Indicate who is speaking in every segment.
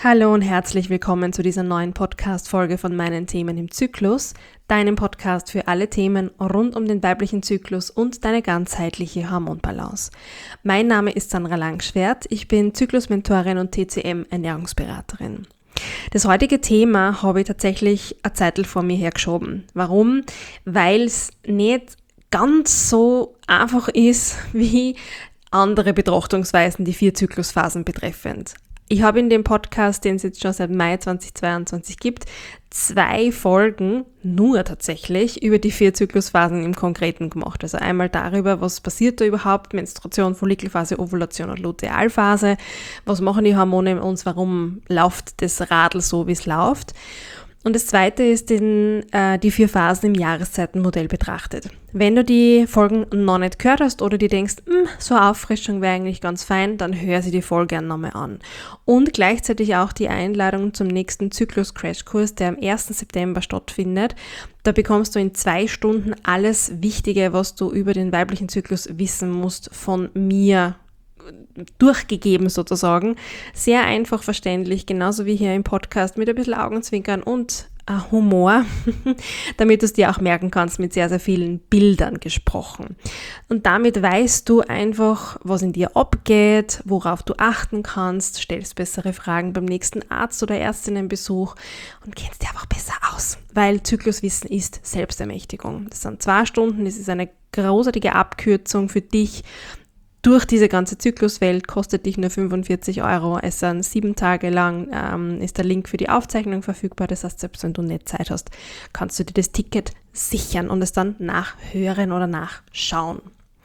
Speaker 1: Hallo und herzlich willkommen zu dieser neuen Podcast-Folge von meinen Themen im Zyklus, deinem Podcast für alle Themen rund um den weiblichen Zyklus und deine ganzheitliche Hormonbalance. Mein Name ist Sandra Langschwert, ich bin Zyklusmentorin und TCM-Ernährungsberaterin. Das heutige Thema habe ich tatsächlich eine Zeit vor mir hergeschoben. Warum? Weil es nicht ganz so einfach ist wie andere Betrachtungsweisen, die 4 Zyklusphasen betreffend. Ich habe in dem Podcast, den es jetzt schon seit Mai 2022 gibt, 2 Folgen nur tatsächlich über die 4 Zyklusphasen im Konkreten gemacht. Also einmal darüber, was passiert da überhaupt, Menstruation, Follikelphase, Ovulation und Lutealphase, was machen die Hormone in uns, warum läuft das Radl so, wie es läuft. Und das zweite ist die 4 Phasen im Jahreszeitenmodell betrachtet. Wenn du die Folgen noch nicht gehört hast oder dir denkst, so eine Auffrischung wäre eigentlich ganz fein, dann hör sie die Folge gerne nochmal an. Und gleichzeitig auch die Einladung zum nächsten Zyklus-Crashkurs, der am 1. September stattfindet. Da bekommst du in 2 Stunden alles Wichtige, was du über den weiblichen Zyklus wissen musst, von mir durchgegeben sozusagen. Sehr einfach verständlich, genauso wie hier im Podcast mit ein bisschen Augenzwinkern und Humor, damit du es dir auch merken kannst, mit sehr, sehr vielen Bildern gesprochen. Und damit weißt du einfach, was in dir abgeht, worauf du achten kannst, stellst bessere Fragen beim nächsten Arzt- oder Ärztinnenbesuch und kennst dich einfach besser aus, weil Zykluswissen ist Selbstermächtigung. Das sind 2 Stunden, das ist eine großartige Abkürzung für dich, durch diese ganze Zykluswelt, kostet dich nur 45 €. Es sind 7 Tage lang, ist der Link für die Aufzeichnung verfügbar. Das heißt, selbst wenn du nicht Zeit hast, kannst du dir das Ticket sichern und es dann nachhören oder nachschauen.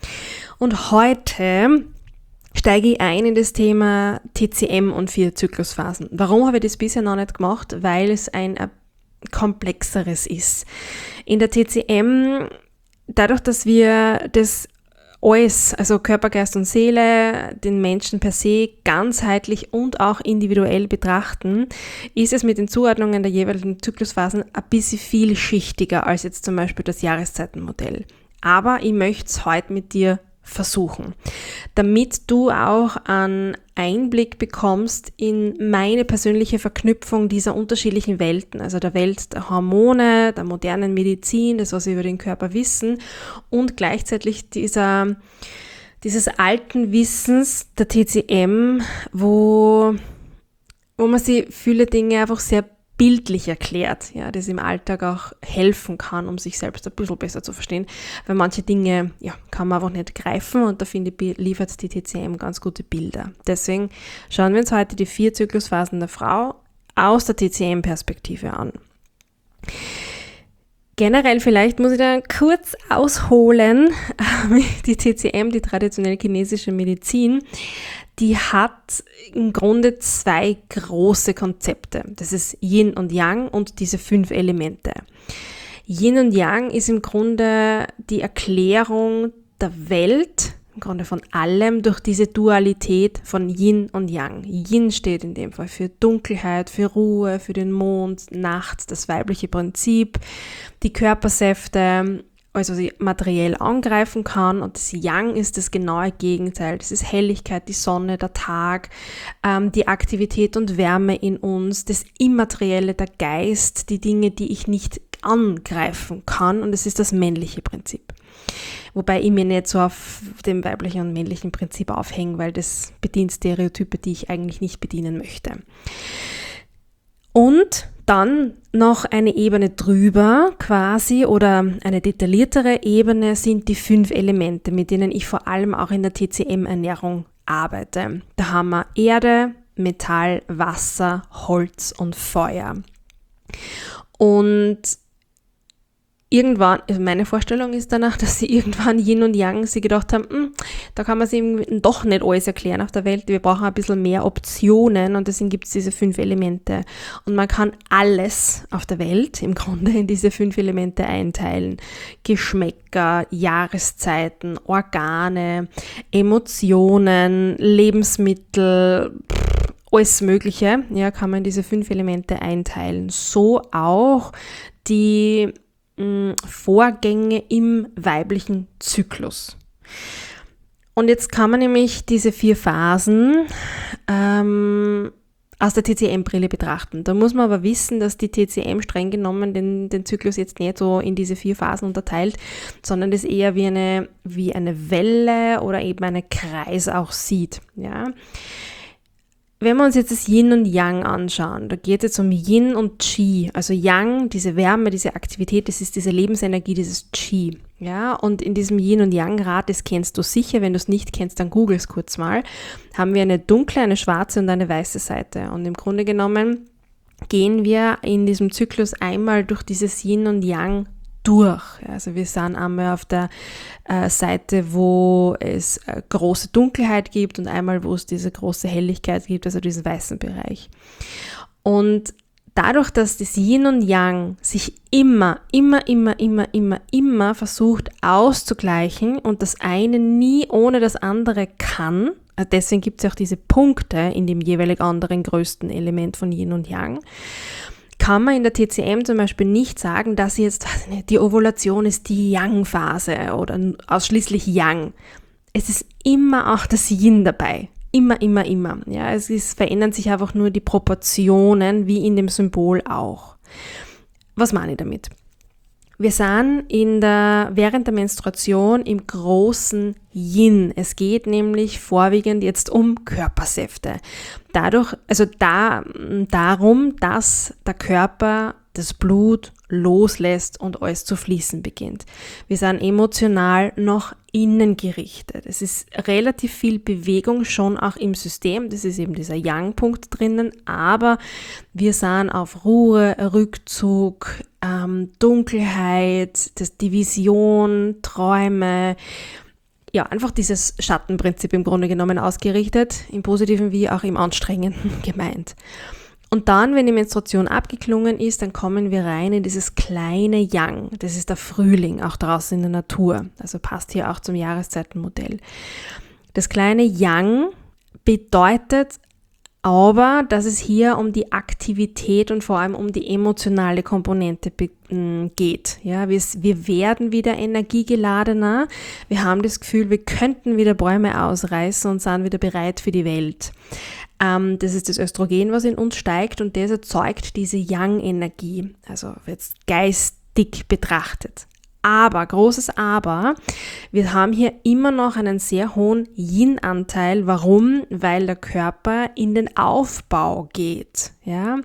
Speaker 1: Und heute steige ich ein in das Thema TCM und 4 Zyklusphasen. Warum habe ich das bisher noch nicht gemacht? Weil es ein komplexeres ist. In der TCM, dadurch, dass wir das alles, also Körper, Geist und Seele, den Menschen per se ganzheitlich und auch individuell betrachten, ist es mit den Zuordnungen der jeweiligen Zyklusphasen ein bisschen vielschichtiger als jetzt zum Beispiel das Jahreszeitenmodell. Aber ich möchte es heute mit dir versuchen, damit du auch einen Einblick bekommst in meine persönliche Verknüpfung dieser unterschiedlichen Welten, also der Welt der Hormone, der modernen Medizin, das, was wir über den Körper wissen und gleichzeitig dieses alten Wissens der TCM, wo man sich viele Dinge einfach sehr bildlich erklärt, ja, das im Alltag auch helfen kann, um sich selbst ein bisschen besser zu verstehen, weil manche Dinge, kann man einfach nicht greifen und da finde ich, liefert die TCM ganz gute Bilder. Deswegen schauen wir uns heute die 4 Zyklusphasen der Frau aus der TCM-Perspektive an. Generell vielleicht muss ich da kurz ausholen, die TCM, die traditionelle chinesische Medizin, die hat im Grunde 2 große Konzepte. Das ist Yin und Yang und diese 5 Elemente. Yin und Yang ist im Grunde die Erklärung der Welt, im Grunde von allem, durch diese Dualität von Yin und Yang. Yin steht in dem Fall für Dunkelheit, für Ruhe, für den Mond, Nacht, das weibliche Prinzip, die Körpersäfte, also sie materiell angreifen kann, und das Yang ist das genaue Gegenteil. Das ist Helligkeit, die Sonne, der Tag, die Aktivität und Wärme in uns, das Immaterielle, der Geist, die Dinge, die ich nicht angreifen kann, und das ist das männliche Prinzip. Wobei ich mir nicht so auf dem weiblichen und männlichen Prinzip aufhänge, weil das bedient Stereotype, die ich eigentlich nicht bedienen möchte. Und dann noch eine Ebene drüber quasi oder eine detailliertere Ebene sind die 5 Elemente, mit denen ich vor allem auch in der TCM-Ernährung arbeite. Da haben wir Erde, Metall, Wasser, Holz und Feuer. Und irgendwann, also meine Vorstellung ist danach, dass sie irgendwann Yin und Yang sie gedacht haben, da kann man sich doch nicht alles erklären auf der Welt, wir brauchen ein bisschen mehr Optionen und deswegen gibt es diese 5 Elemente. Und man kann alles auf der Welt im Grunde in diese 5 Elemente einteilen. Geschmäcker, Jahreszeiten, Organe, Emotionen, Lebensmittel, alles Mögliche, ja, kann man in diese 5 Elemente einteilen. So auch die Vorgänge im weiblichen Zyklus. Und jetzt kann man nämlich diese 4 Phasen aus der TCM-Brille betrachten. Da muss man aber wissen, dass die TCM streng genommen den Zyklus jetzt nicht so in diese 4 Phasen unterteilt, sondern das eher wie eine Welle oder eben einen Kreis auch sieht. Ja. Wenn wir uns jetzt das Yin und Yang anschauen, da geht es jetzt um Yin und Qi. Also Yang, diese Wärme, diese Aktivität, das ist diese Lebensenergie, dieses Qi. Ja, und in diesem Yin und Yang Rad, das kennst du sicher, wenn du es nicht kennst, dann google es kurz mal, haben wir eine dunkle, eine schwarze und eine weiße Seite. Und im Grunde genommen gehen wir in diesem Zyklus einmal durch dieses Yin und Yang durch. Also wir sind einmal auf der Seite, wo es große Dunkelheit gibt und einmal, wo es diese große Helligkeit gibt, also diesen weißen Bereich. Und dadurch, dass das Yin und Yang sich immer versucht auszugleichen und das eine nie ohne das andere kann, deswegen gibt es auch diese Punkte in dem jeweilig anderen größten Element von Yin und Yang, kann man in der TCM zum Beispiel nicht sagen, dass jetzt die Ovulation ist die Yang-Phase oder ausschließlich Yang. Es ist immer auch das Yin dabei. Immer. Ja, verändern sich einfach nur die Proportionen, wie in dem Symbol auch. Was meine ich damit? Wir sind während der Menstruation im großen Yin. Es geht nämlich vorwiegend jetzt um Körpersäfte. Darum, dass der Körper das Blut loslässt und alles zu fließen beginnt. Wir sind emotional nach innen gerichtet. Es ist relativ viel Bewegung schon auch im System. Das ist eben dieser Yang-Punkt drinnen. Aber wir sind auf Ruhe, Rückzug, Dunkelheit, die Vision, Träume. Ja, einfach dieses Schattenprinzip im Grunde genommen ausgerichtet, im Positiven wie auch im Anstrengenden gemeint. Und dann, wenn die Menstruation abgeklungen ist, dann kommen wir rein in dieses kleine Yang. Das ist der Frühling, auch draußen in der Natur. Also passt hier auch zum Jahreszeitenmodell. Das kleine Yang bedeutet aber, dass es hier um die Aktivität und vor allem um die emotionale Komponente geht. Ja, wir werden wieder energiegeladener. Wir haben das Gefühl, wir könnten wieder Bäume ausreißen und sind wieder bereit für die Welt. Das ist das Östrogen, was in uns steigt und das erzeugt diese Yang-Energie, also jetzt geistig betrachtet. Aber, großes Aber, wir haben hier immer noch einen sehr hohen Yin-Anteil. Warum? Weil der Körper in den Aufbau geht. Ja?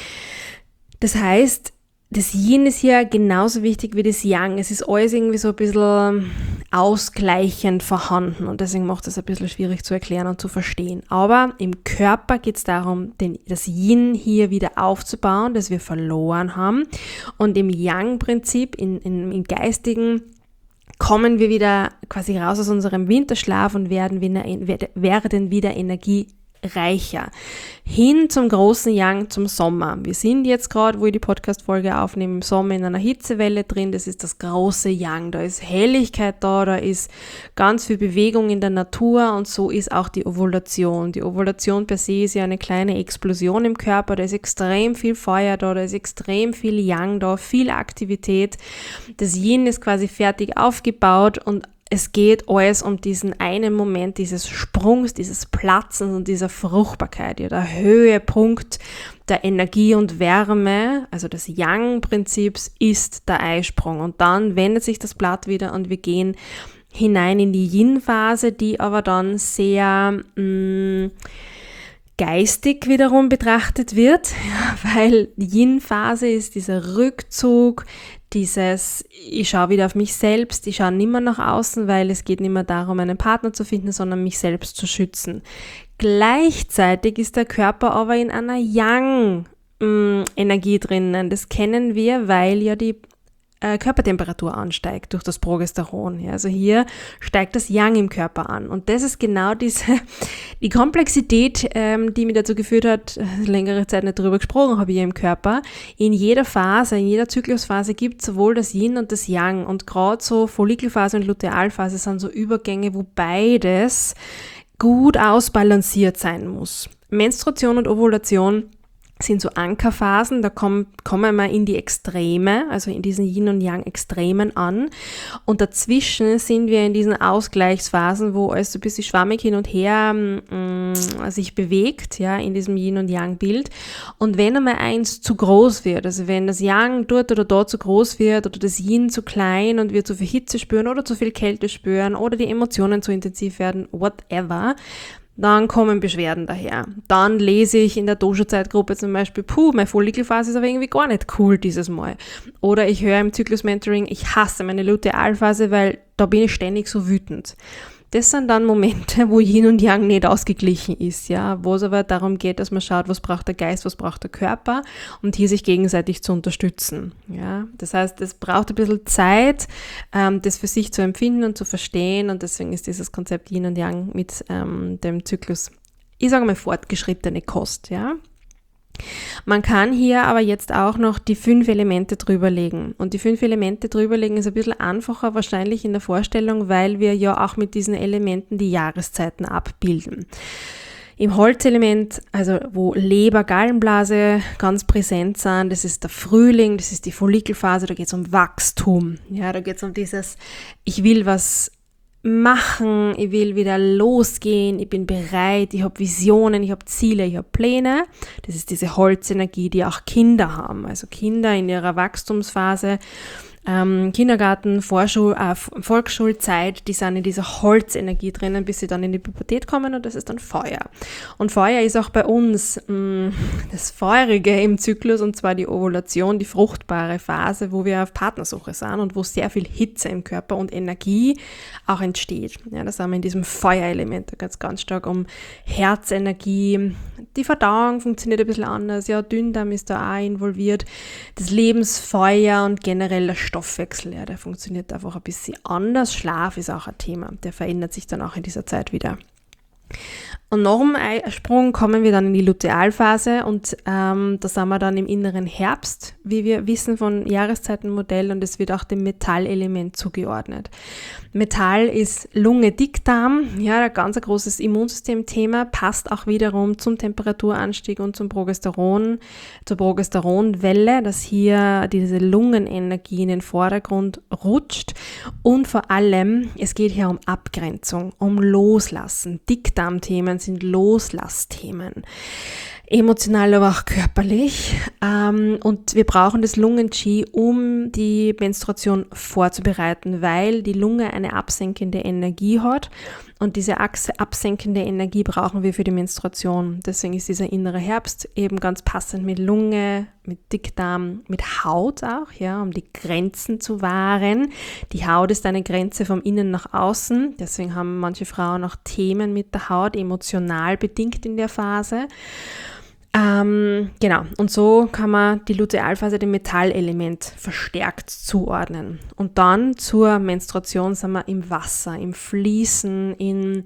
Speaker 1: Das heißt, das Yin ist hier genauso wichtig wie das Yang. Es ist alles irgendwie so ein bisschen ausgleichend vorhanden und deswegen macht es ein bisschen schwierig zu erklären und zu verstehen. Aber im Körper geht es darum, das Yin hier wieder aufzubauen, das wir verloren haben. Und im Yang-Prinzip, im Geistigen, kommen wir wieder quasi raus aus unserem Winterschlaf und werden wieder energiereicher. Hin zum großen Yang, zum Sommer. Wir sind jetzt gerade, wo ich die Podcast-Folge aufnehme, im Sommer in einer Hitzewelle drin. Das ist das große Yang. Da ist Helligkeit da ist ganz viel Bewegung in der Natur und so ist auch die Ovulation. Die Ovulation per se ist ja eine kleine Explosion im Körper. Da ist extrem viel Feuer da ist extrem viel Yang da, viel Aktivität. Das Yin ist quasi fertig aufgebaut und es geht alles um diesen einen Moment dieses Sprungs, dieses Platzens und dieser Fruchtbarkeit, ja, der Höhepunkt der Energie und Wärme, also des Yang-Prinzips, ist der Eisprung. Und dann wendet sich das Blatt wieder und wir gehen hinein in die Yin-Phase, die aber dann sehr geistig wiederum betrachtet wird, ja, weil die Yin-Phase ist dieser Rückzug, ich schaue wieder auf mich selbst, ich schaue nicht mehr nach außen, weil es geht nicht mehr darum, einen Partner zu finden, sondern mich selbst zu schützen. Gleichzeitig ist der Körper aber in einer Yang-Energie drinnen. Das kennen wir, weil ja die Körpertemperatur ansteigt durch das Progesteron. Ja, also hier steigt das Yang im Körper an. Und das ist genau die Komplexität, die mich dazu geführt hat, längere Zeit nicht darüber gesprochen habe hier im Körper. In jeder Phase, in jeder Zyklusphase gibt es sowohl das Yin und das Yang. Und gerade so Follikelphase und Lutealphase sind so Übergänge, wo beides gut ausbalanciert sein muss. Menstruation und Ovulation sind so Ankerphasen, da kommen wir in die Extreme, also in diesen Yin- und Yang-Extremen an. Und dazwischen sind wir in diesen Ausgleichsphasen, wo alles so ein bisschen schwammig hin und her sich bewegt, ja, in diesem Yin- und Yang-Bild. Und wenn einmal eins zu groß wird, also wenn das Yang dort oder dort zu groß wird oder das Yin zu klein und wir zu viel Hitze spüren oder zu viel Kälte spüren oder die Emotionen zu intensiv werden, whatever, dann kommen Beschwerden daher. Dann lese ich in der Dosha-Zeitgruppe zum Beispiel, meine Follikelphase ist aber irgendwie gar nicht cool dieses Mal. Oder ich höre im Zyklus-Mentoring, ich hasse meine Lutealphase, weil da bin ich ständig so wütend. Das sind dann Momente, wo Yin und Yang nicht ausgeglichen ist, ja, wo es aber darum geht, dass man schaut, was braucht der Geist, was braucht der Körper und hier sich gegenseitig zu unterstützen, ja. Das heißt, es braucht ein bisschen Zeit, das für sich zu empfinden und zu verstehen und deswegen ist dieses Konzept Yin und Yang mit dem Zyklus, ich sage mal, fortgeschrittene Kost, ja. Man kann hier aber jetzt auch noch die 5 Elemente drüberlegen. Und die 5 Elemente drüberlegen ist ein bisschen einfacher wahrscheinlich in der Vorstellung, weil wir ja auch mit diesen Elementen die Jahreszeiten abbilden. Im Holzelement, also wo Leber, Gallenblase ganz präsent sind, das ist der Frühling, das ist die Follikelphase, da geht es um Wachstum. Ja, da geht es um dieses, ich will was machen, ich will wieder losgehen, ich bin bereit, ich habe Visionen, ich habe Ziele, ich habe Pläne. Das ist diese Holzenergie, die auch Kinder haben. Also Kinder in ihrer Wachstumsphase, Kindergarten, Volksschulzeit, die sind in dieser Holzenergie drinnen, bis sie dann in die Pubertät kommen und das ist dann Feuer. Und Feuer ist auch bei uns das Feurige im Zyklus und zwar die Ovulation, die fruchtbare Phase, wo wir auf Partnersuche sind und wo sehr viel Hitze im Körper und Energie auch entsteht. Ja, da sind wir in diesem Feuerelement, da geht es ganz stark um Herzenergie. Die Verdauung funktioniert ein bisschen anders, ja, Dünndarm ist da auch involviert, das Lebensfeuer und generell der Stoffwechsel, ja, der funktioniert einfach ein bisschen anders. Schlaf ist auch ein Thema, der verändert sich dann auch in dieser Zeit wieder. Und nach dem Eisprung kommen wir dann in die Lutealphase und da sind wir dann im inneren Herbst, wie wir wissen von Jahreszeitenmodell und es wird auch dem Metallelement zugeordnet. Metall ist Lunge, Dickdarm, ja, ein ganz großes Immunsystemthema, passt auch wiederum zum Temperaturanstieg und zur Progesteronwelle, dass hier diese Lungenenergie in den Vordergrund rutscht und vor allem, es geht hier um Abgrenzung, um Loslassen. Dickdarmthemen sind Loslassthemen. Emotional, aber auch körperlich. Und wir brauchen das Lungen-Qi, um die Menstruation vorzubereiten, weil die Lunge eine absenkende Energie hat und diese absenkende Energie brauchen wir für die Menstruation. Deswegen ist dieser innere Herbst eben ganz passend mit Lunge, mit Dickdarm, mit Haut auch, ja, um die Grenzen zu wahren. Die Haut ist eine Grenze vom Innen nach außen, deswegen haben manche Frauen auch Themen mit der Haut, emotional bedingt in der Phase. Genau, und so kann man die Lutealphase dem Metallelement verstärkt zuordnen. Und dann zur Menstruation sind wir im Wasser, im Fließen, in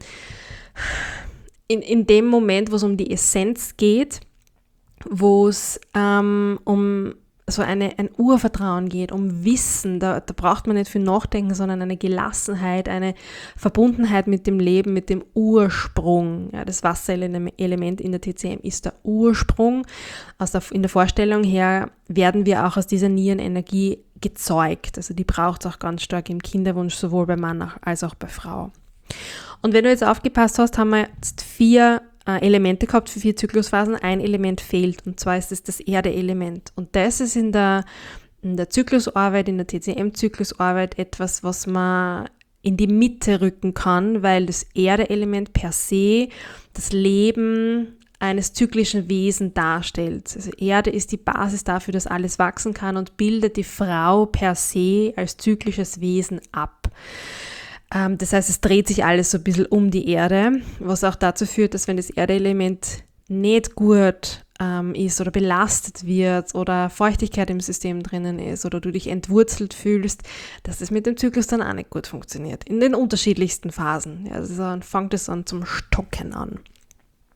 Speaker 1: dem Moment, wo es um die Essenz geht, wo es um so ein Urvertrauen geht, um Wissen, da braucht man nicht viel nachdenken, sondern eine Gelassenheit, eine Verbundenheit mit dem Leben, mit dem Ursprung. Ja, das Wasserelement in der TCM ist der Ursprung. In der Vorstellung her werden wir auch aus dieser Nierenenergie gezeugt. Also die braucht es auch ganz stark im Kinderwunsch, sowohl bei Mann als auch bei Frau. Und wenn du jetzt aufgepasst hast, haben wir jetzt 4 Elemente gehabt für 4 Zyklusphasen. Ein Element fehlt und zwar ist es das Erde-Element. Und das ist in der Zyklusarbeit, in der TCM-Zyklusarbeit etwas, was man in die Mitte rücken kann, weil das Erde-Element per se das Leben eines zyklischen Wesens darstellt. Also Erde ist die Basis dafür, dass alles wachsen kann und bildet die Frau per se als zyklisches Wesen ab. Das heißt, es dreht sich alles so ein bisschen um die Erde, was auch dazu führt, dass wenn das Erdeelement nicht gut ist oder belastet wird oder Feuchtigkeit im System drinnen ist oder du dich entwurzelt fühlst, dass das mit dem Zyklus dann auch nicht gut funktioniert. In den unterschiedlichsten Phasen. Ja, also dann fängt es an zum Stocken an.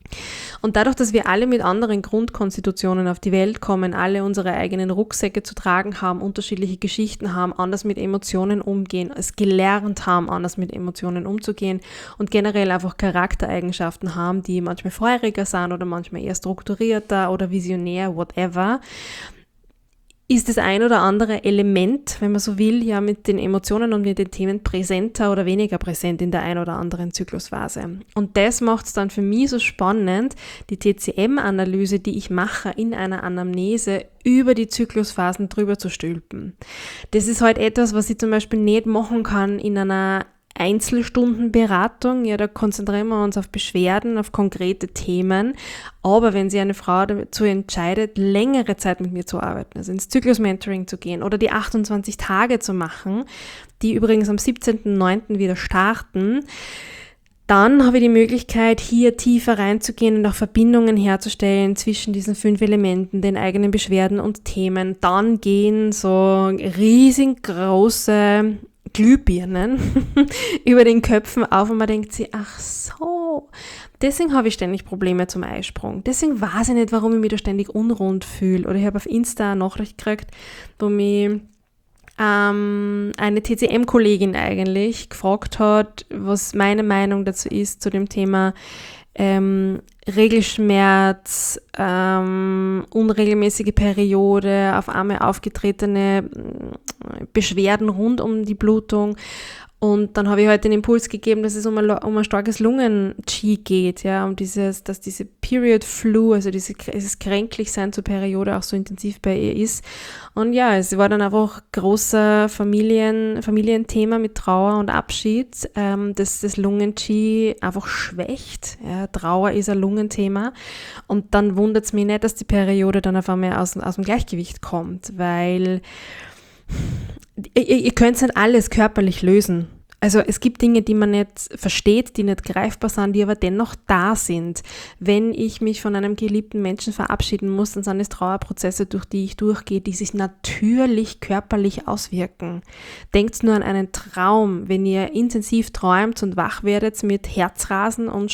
Speaker 1: Und dadurch, dass wir alle mit anderen Grundkonstitutionen auf die Welt kommen, alle unsere eigenen Rucksäcke zu tragen haben, unterschiedliche Geschichten haben, anders mit Emotionen umgehen, es gelernt haben, anders mit Emotionen umzugehen und generell einfach Charaktereigenschaften haben, die manchmal feuriger sind oder manchmal eher strukturierter oder visionär, whatever, ist das ein oder andere Element, wenn man so will, ja mit den Emotionen und mit den Themen präsenter oder weniger präsent in der ein oder anderen Zyklusphase. Und das macht es dann für mich so spannend, die TCM-Analyse, die ich mache in einer Anamnese, über die Zyklusphasen drüber zu stülpen. Das ist halt etwas, was ich zum Beispiel nicht machen kann in einer Einzelstundenberatung, ja, da konzentrieren wir uns auf Beschwerden, auf konkrete Themen, aber wenn sich eine Frau dazu entscheidet, längere Zeit mit mir zu arbeiten, also ins Zyklus-Mentoring zu gehen oder die 28 Tage zu machen, die übrigens am 17.09. wieder starten, dann habe ich die Möglichkeit, hier tiefer reinzugehen und auch Verbindungen herzustellen zwischen diesen 5 Elementen, den eigenen Beschwerden und Themen. Dann gehen so riesengroße Glühbirnen über den Köpfen auf und man denkt sich, ach so, deswegen habe ich ständig Probleme zum Eisprung. Deswegen weiß ich nicht, warum ich mich da ständig unrund fühle. Oder ich habe auf Insta eine Nachricht gekriegt, wo mich eine TCM-Kollegin eigentlich gefragt hat, was meine Meinung dazu ist, zu dem Thema Regelschmerz, unregelmäßige Periode, auf einmal aufgetretene Beschwerden rund um die Blutung. Und dann habe ich heute den Impuls gegeben, dass es um ein starkes Lungen-Qi geht, ja, dass diese Period Flu, also dieses Kränklichsein zur Periode auch so intensiv bei ihr ist. Und ja, es war dann einfach großer Familienthema mit Trauer und Abschied, dass das Lungen-Qi einfach schwächt. Ja, Trauer ist ein Lungenthema. Und dann wundert es mich nicht, dass die Periode dann auf einmal aus dem Gleichgewicht kommt, weil ihr könnt nicht alles körperlich lösen. Also es gibt Dinge, die man nicht versteht, die nicht greifbar sind, die aber dennoch da sind. Wenn ich mich von einem geliebten Menschen verabschieden muss, dann sind es Trauerprozesse, durch die ich durchgehe, die sich natürlich körperlich auswirken. Denkt nur an einen Traum, wenn ihr intensiv träumt und wach werdet mit Herzrasen und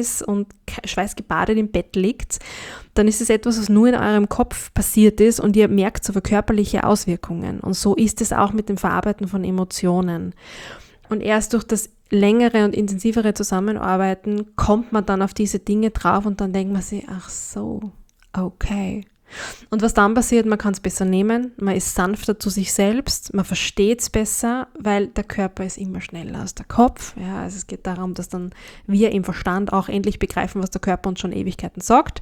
Speaker 1: schweißgebadet im Bett liegt, dann ist es etwas, was nur in eurem Kopf passiert ist und ihr merkt so körperliche Auswirkungen. Und so ist es auch mit dem Verarbeiten von Emotionen. Und erst durch das längere und intensivere Zusammenarbeiten kommt man dann auf diese Dinge drauf und dann denkt man sich, ach so, okay. Und was dann passiert, man kann es besser nehmen, man ist sanfter zu sich selbst, man versteht es besser, weil der Körper ist immer schneller als der Kopf. Ja, also es geht darum, dass dann wir im Verstand auch endlich begreifen, was der Körper uns schon Ewigkeiten sagt.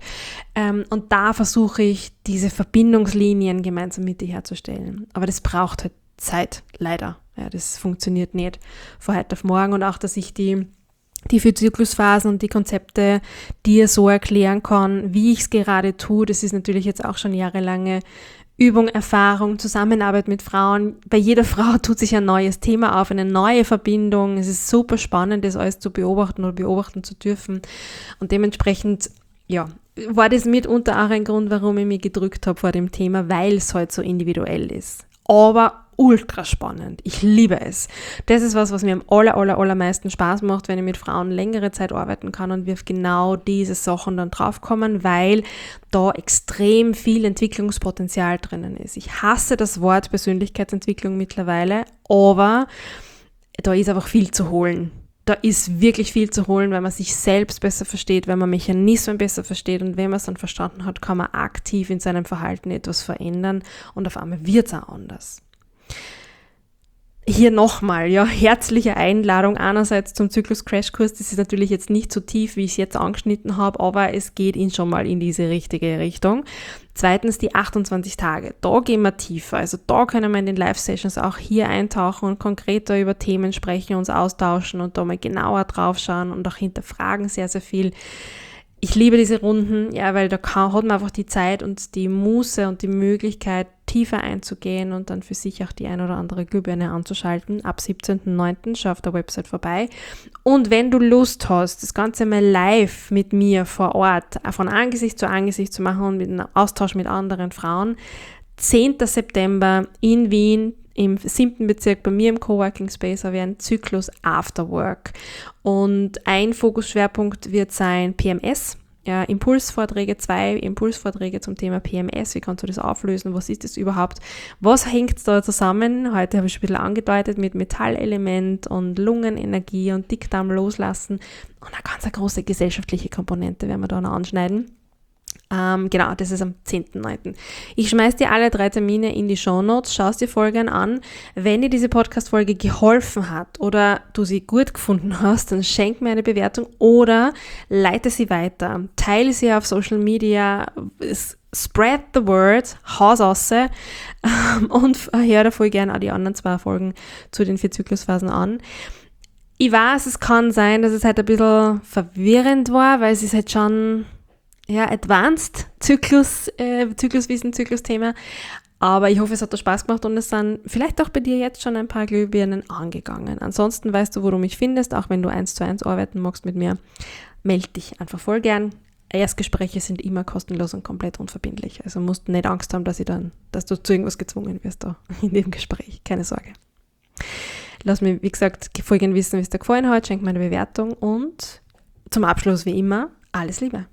Speaker 1: Und da versuche ich, diese Verbindungslinien gemeinsam mit dir herzustellen. Aber das braucht halt Zeit, leider. Ja, das funktioniert nicht von heute auf morgen und auch, dass ich die 4 Zyklusphasen und die Konzepte dir so erklären kann, wie ich es gerade tue. Das ist natürlich jetzt auch schon jahrelange Übung, Erfahrung, Zusammenarbeit mit Frauen. Bei jeder Frau tut sich ein neues Thema auf, eine neue Verbindung. Es ist super spannend, das alles zu beobachten oder beobachten zu dürfen. Und dementsprechend, ja, war das mitunter auch ein Grund, warum ich mich gedrückt habe vor dem Thema, weil es halt so individuell ist. Aber ultra spannend. Ich liebe es. Das ist was mir am allermeisten Spaß macht, wenn ich mit Frauen längere Zeit arbeiten kann und wir auf genau diese Sachen dann draufkommen, weil da extrem viel Entwicklungspotenzial drinnen ist. Ich hasse das Wort Persönlichkeitsentwicklung mittlerweile, aber da ist einfach viel zu holen. Da ist wirklich viel zu holen, weil man sich selbst besser versteht, weil man Mechanismen besser versteht und wenn man es dann verstanden hat, kann man aktiv in seinem Verhalten etwas verändern und auf einmal wird es auch anders. Hier nochmal, ja, herzliche Einladung einerseits zum Zyklus-Crashkurs. Das ist natürlich jetzt nicht so tief, wie ich es jetzt angeschnitten habe, aber es geht schon mal in diese richtige Richtung. Zweitens die 28 Tage. Da gehen wir tiefer. Also da können wir in den Live-Sessions auch hier eintauchen und konkreter über Themen sprechen, uns austauschen und da mal genauer drauf schauen und auch hinterfragen sehr, sehr viel. Ich liebe diese Runden, ja, weil da hat man einfach die Zeit und die Muße und die Möglichkeit, tiefer einzugehen und dann für sich auch die ein oder andere Glühbirne anzuschalten. Ab 17.09. schau auf der Website vorbei. Und wenn du Lust hast, das Ganze mal live mit mir vor Ort, von Angesicht zu Angesicht zu machen und mit einem Austausch mit anderen Frauen, 10. September in Wien, im 7. Bezirk bei mir im Coworking Space habe ich einen Zyklus Afterwork und ein Fokusschwerpunkt wird sein PMS, Impulsvorträge, 2 Impulsvorträge zum Thema PMS, wie kannst du das auflösen, was ist das überhaupt, was hängt da zusammen, heute habe ich schon ein bisschen angedeutet mit Metallelement und Lungenenergie und Dickdarm loslassen und eine ganz große gesellschaftliche Komponente werden wir da noch anschneiden. Genau, das ist am 10.9. Ich schmeiß dir alle 3 Termine in die Shownotes, schaust dir Folgen an. Wenn dir diese Podcast-Folge geholfen hat oder du sie gut gefunden hast, dann schenk mir eine Bewertung oder leite sie weiter. Teile sie auf Social Media, spread the word, haus raus und hör da voll gerne auch die anderen 2 Folgen zu den 4 Zyklusphasen an. Ich weiß, es kann sein, dass es halt ein bisschen verwirrend war, weil es ist halt schon Advanced Zykluswissen, Zyklusthema. Aber ich hoffe, es hat dir Spaß gemacht und es sind vielleicht auch bei dir jetzt schon ein paar Glühbirnen angegangen. Ansonsten weißt du, wo du mich findest, auch wenn du 1:1 arbeiten magst mit mir. Melde dich einfach voll gern. Erstgespräche sind immer kostenlos und komplett unverbindlich. Also musst du nicht Angst haben, dass du zu irgendwas gezwungen wirst da in dem Gespräch. Keine Sorge. Lass mir, wie gesagt, voll gern wissen, wie es dir gefallen hat. Schenk mir eine Bewertung und zum Abschluss wie immer, alles Liebe.